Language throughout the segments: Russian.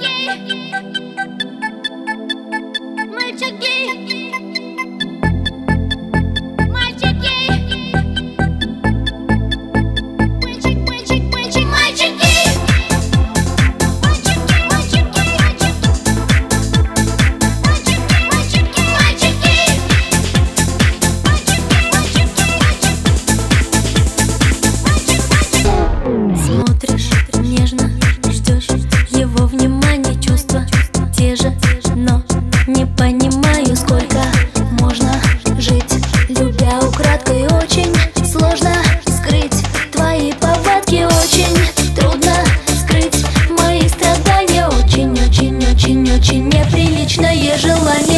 Смотришь нежно, ждешь его внимания, чувства те же, но не понимаю, сколько можно жить, любя украдкой. Очень сложно скрыть твои повадки, очень трудно скрыть мои страдания. Очень неприличное желание.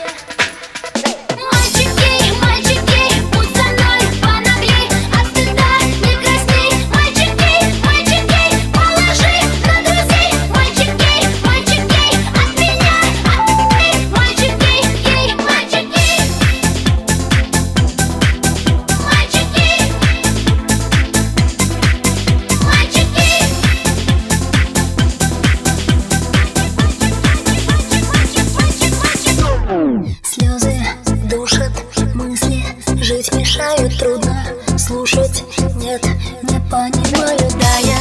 Слезы душат, мысли жить мешают, трудно слушать, нет, не понимаю, да, я